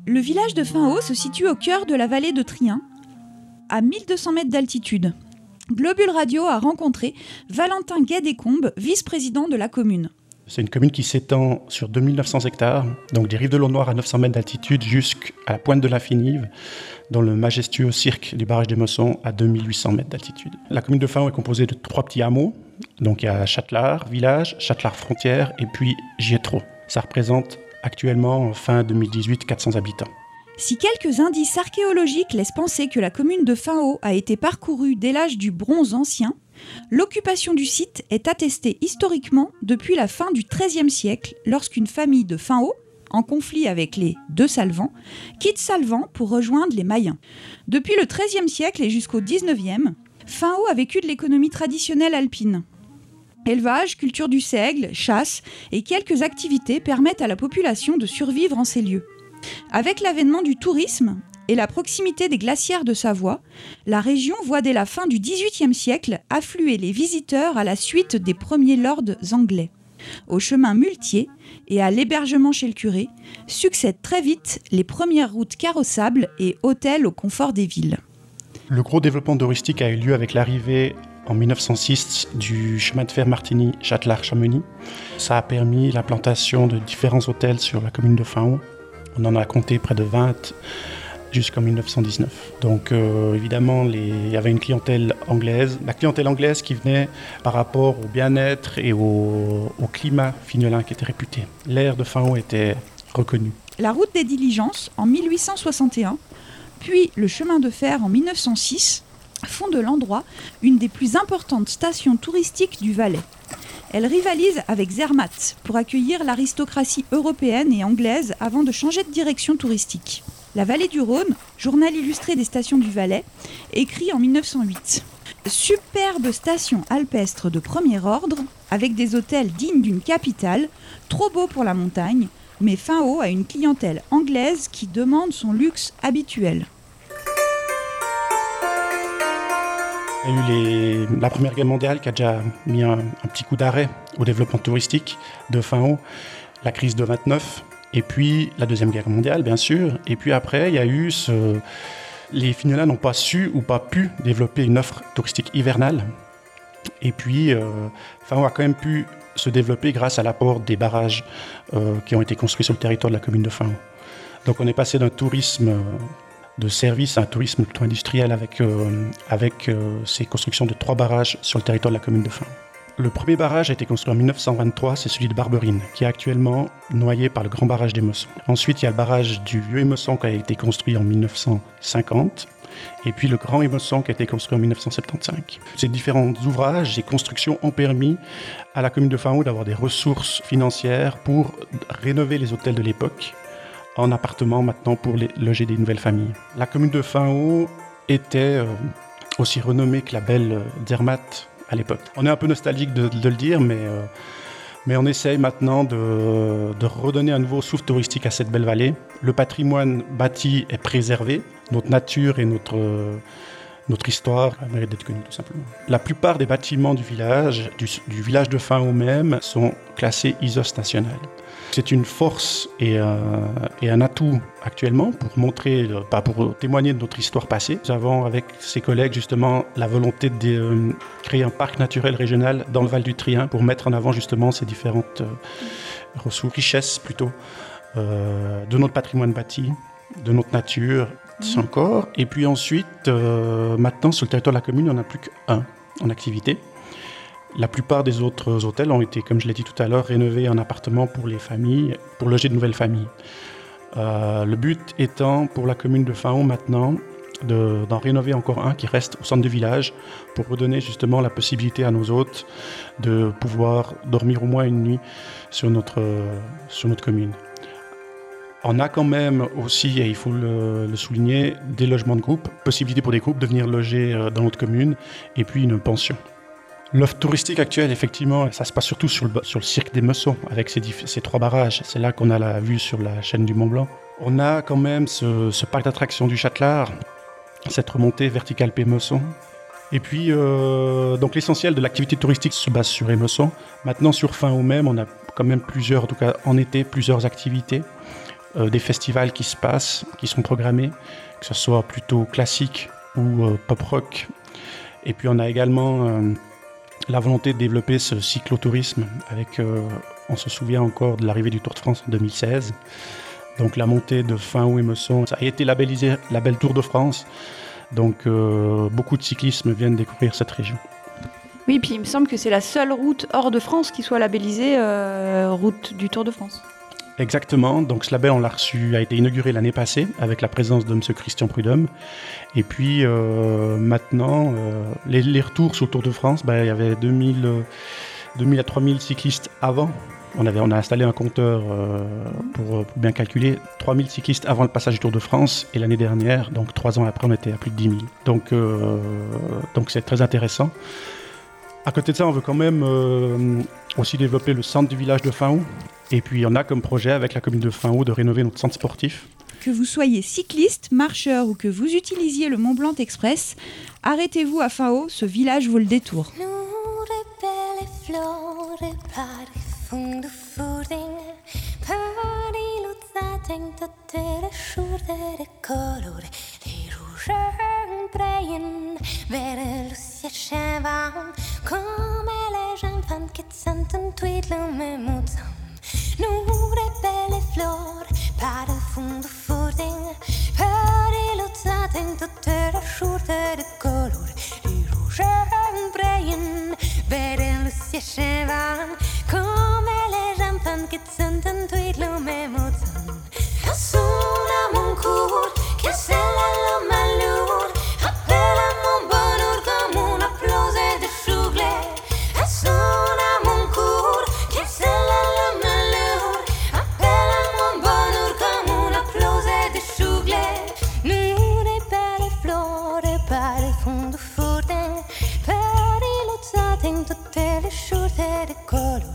Le village de Fin-Haut se situe au cœur de la vallée de Trien, à 1200 mètres d'altitude. Globule Radio a rencontré Valentin Guet-Descombes, vice-président de la commune. C'est une commune qui s'étend sur 2900 hectares, donc des rives de l'eau Noire à 900 mètres d'altitude jusqu'à la pointe de la Finive, dans le majestueux cirque du barrage des Mossons à 2800 mètres d'altitude. La commune de Fin-Haut est composée de 3 petits hameaux. Donc il y a Châtelard village, Châtelard frontière et puis Gietro. Ça représente actuellement, fin 2018, 400 habitants. Si quelques indices archéologiques laissent penser que la commune de Fin-Haut a été parcourue dès l'âge du bronze ancien, l'occupation du site est attestée historiquement depuis la fin du XIIIe siècle, lorsqu'une famille de Fin-Haut, en conflit avec les deux Salvans, quitte Salvan pour rejoindre les Mayens. Depuis le XIIIe siècle et jusqu'au XIXe, Fin-Haut a vécu de l'économie traditionnelle alpine. Élevage, culture du seigle, chasse et quelques activités permettent à la population de survivre en ces lieux. Avec l'avènement du tourisme et la proximité des glacières de Savoie, la région voit dès la fin du XVIIIe siècle affluer les visiteurs à la suite des premiers lords anglais. Au chemin muletier et à l'hébergement chez le curé, succèdent très vite les premières routes carrossables et hôtels au confort des villes. Le gros développement touristique a eu lieu avec l'arrivée en 1906 du chemin de fer Martigny-Châtelard-Chamonix. Ça a permis l'implantation de différents hôtels sur la commune de Fin-Haut. On en a compté près de 20 jusqu'en 1919. Donc évidemment, il y avait une clientèle anglaise. La clientèle anglaise qui venait par rapport au bien-être et au climat fignolin qui était réputé. L'air de Fin-Haut était reconnu. La route des diligences en 1861, puis le chemin de fer en 1906, font de l'endroit une des plus importantes stations touristiques du Valais. Elle rivalise avec Zermatt pour accueillir l'aristocratie européenne et anglaise avant de changer de direction touristique. La Vallée du Rhône, journal illustré des stations du Valais, écrit en 1908. Superbe station alpestre de premier ordre, avec des hôtels dignes d'une capitale, trop beau pour la montagne, mais Fin-Haut a une clientèle anglaise qui demande son luxe habituel. Il y a eu la Première Guerre mondiale qui a déjà mis un petit coup d'arrêt au développement touristique de Fin-Haut, la crise de 29, et puis la Deuxième Guerre mondiale, bien sûr. Et puis après, il y a eu les Fignolins n'ont pas su ou pas pu développer une offre touristique hivernale. Et puis, Fin-Haut a quand même pu se développer grâce à l'apport des barrages qui ont été construits sur le territoire de la commune de Fin-Haut. Donc on est passé d'un tourisme de service à un tourisme plutôt industriel avec ces constructions de 3 barrages sur le territoire de la commune de Fin-Haut. Le premier barrage a été construit en 1923, c'est celui de Barberine, qui est actuellement noyé par le grand barrage des Mossons. Ensuite, il y a le barrage du Vieux Émosson qui a été construit en 1950, et puis le Grand Émosson qui a été construit en 1975. Ces différents ouvrages et constructions ont permis à la commune de Fin-Haut d'avoir des ressources financières pour rénover les hôtels de l'époque, en appartements maintenant pour loger des nouvelles familles. La commune de Fin-Haut était aussi renommée que la belle Zermatt à l'époque. On est un peu nostalgique de le dire, mais on essaye maintenant de redonner un nouveau souffle touristique à cette belle vallée. Le patrimoine bâti est préservé, notre nature et notre histoire mérite d'être connue tout simplement. La plupart des bâtiments du village de Fin-Haut même, sont classés ISOS national. C'est une force et un atout actuellement pour témoigner de notre histoire passée. Nous avons avec ses collègues justement la volonté de créer un parc naturel régional dans le Val du Trien pour mettre en avant justement ces différentes ressources, richesses plutôt, de notre patrimoine bâti, de notre nature encore. Et puis ensuite, maintenant sur le territoire de la commune, il n'y en a plus qu'un en activité. La plupart des autres hôtels ont été, comme je l'ai dit tout à l'heure, rénovés en appartements pour les familles, pour loger de nouvelles familles. Le but étant pour la commune de Fin-Haut maintenant d'en rénover encore un qui reste au centre du village pour redonner justement la possibilité à nos hôtes de pouvoir dormir au moins une nuit sur notre commune. On a quand même aussi, et il faut le souligner, des logements de groupe, possibilité pour des groupes de venir loger dans notre commune, et puis une pension. L'offre touristique actuelle, effectivement, ça se passe surtout sur le cirque des Mossons, avec ces 3 barrages. C'est là qu'on a la vue sur la chaîne du Mont-Blanc. On a quand même ce parc d'attractions du Châtelard, cette remontée verticale P-Mosson. Et puis, donc l'essentiel de l'activité touristique se base sur Émosson. Maintenant, sur Fin-Haut même, on a quand même plusieurs, en tout cas en été, plusieurs activités. des festivals qui se passent, qui sont programmés, que ce soit plutôt classique ou pop-rock. Et puis on a également la volonté de développer ce cyclotourisme avec, on se souvient encore de l'arrivée du Tour de France en 2016. Donc la montée de Fain-Haut-Émosson, ça a été labellisé label Tour de France. Donc beaucoup de cyclistes viennent découvrir cette région. Oui, puis il me semble que c'est la seule route hors de France qui soit labellisée route du Tour de France. Exactement, donc ce label a été inauguré l'année passée avec la présence de M. Christian Prudhomme. Et puis maintenant, les retours sur le Tour de France, il y avait 2000 à 3000 cyclistes avant. On a installé un compteur pour bien calculer, 3000 cyclistes avant le passage du Tour de France, et l'année dernière, donc 3 ans après, on était à plus de 10 000. Donc c'est très intéressant. À côté de ça, on veut quand même aussi développer le centre du village de Fain-Haut. Et puis on a comme projet avec la commune de Fain-Haut de rénover notre centre sportif. Que vous soyez cycliste, marcheur ou que vous utilisiez le Mont Blanc Express, arrêtez-vous à Fain-Haut, ce village vaut le détour. Fundo fording, pariluzzaten tutte le skjortor i color, i rouge breien, vers lucia chevan, come les enfants qui sentent un tweedle med motsam. Nord är belle flor, para fundo fording, pariluzzaten tutte le skjortor i color, i rouge breien, vers lucia chevan, come les enfants qui sentent un tweedle med motsam. Suona mon cor, che se la malheur, appelle mon bonheur comme un applause de chouglé. Suona mon cor, che se la malheur, appelle mon bonheur comme un applause de chouglé. Nous les belles fleurs, par il fondo forte, per i luzzate in tutte le skjortor di color.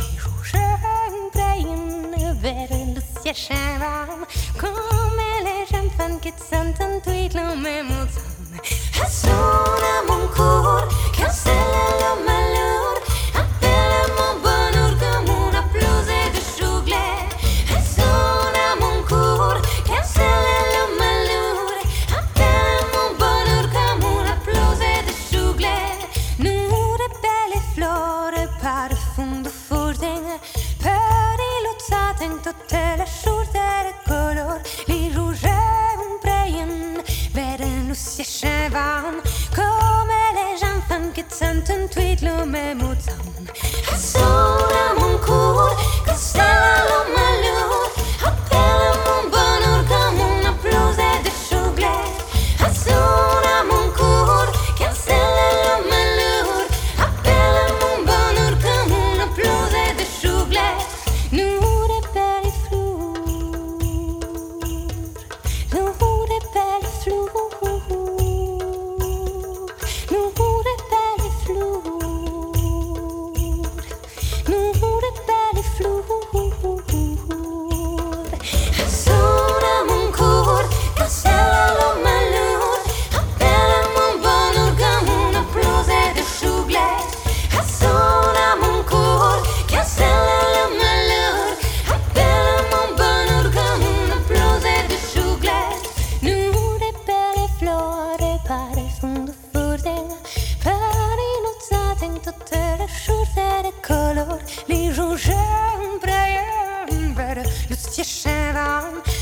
Lucia chevan, come les enfants qui sentent un tweedle med motsam. Suona mon cor, cancella le malheur, appelle mon bonheur comme un applause de chouglé. Suona mon cor, cancella le malheur, appelle mon bonheur comme un applause de chouglé. Nous de belle flore, par fondo fording, in tutte le skjortor i color, li rouge breien, vers lucia chevan, come les enfants qui sentent un tweedle med motsam. Suona mon cor, cancella le malheur, appelle mon bonheur comme un applause de chouglé. Suona mon cor, cancella le malheur, appelle mon bonheur comme un applause de chouglé. Nous color, li rouge breien, vers lucia chevan,